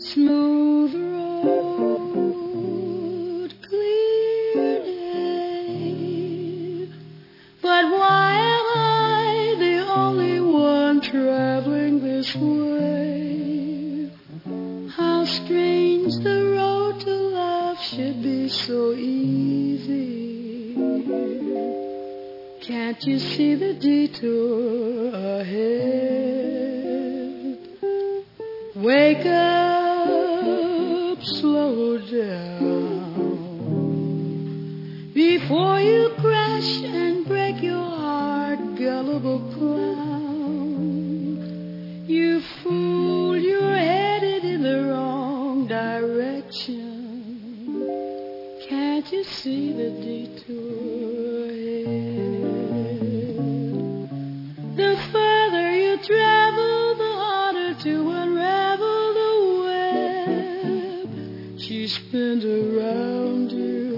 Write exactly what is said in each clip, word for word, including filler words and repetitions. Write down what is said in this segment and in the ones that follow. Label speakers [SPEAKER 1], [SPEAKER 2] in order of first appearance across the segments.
[SPEAKER 1] smooth road, clear day. But why am I the only one traveling this way? How strange the road to love should be so easy. Can't you see the detour ahead? Wake up, slow down before you crash and break your heart, gullible clown. You fool, you're headed in the wrong direction. Can't you see the detour ahead? The further you travel, the harder to unravel the web she spins around you.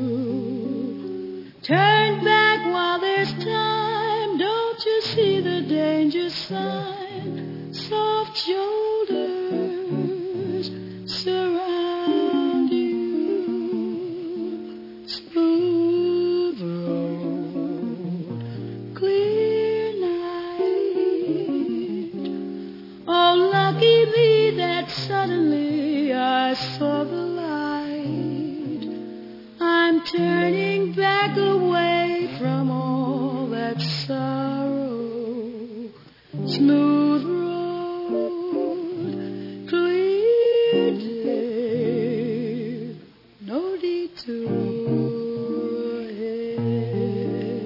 [SPEAKER 1] Turn back while there's time. Don't you see the danger sign? Soft shoulders surround you. Smooth road, clear night. Oh, lucky me that suddenly I saw the light. I'm turning back away from all that sorrow. Smooth road, clear day, no detour ahead.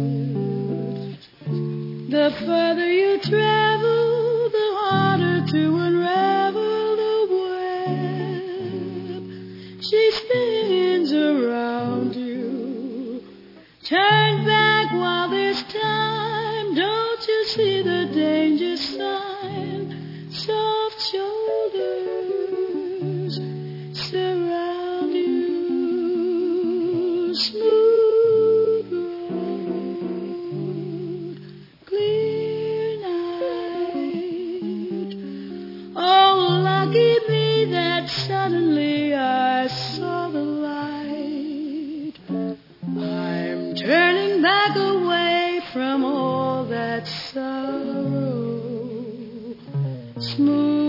[SPEAKER 1] The further you travel, the harder to unravel the web she spins around you. Turn back while there's time. Don't you see the danger sign? Soft shoulders surround you. Smooth road, clear night. Oh, lucky me that suddenly I saw the light. I'm turning back away from all that sorrow. Smooth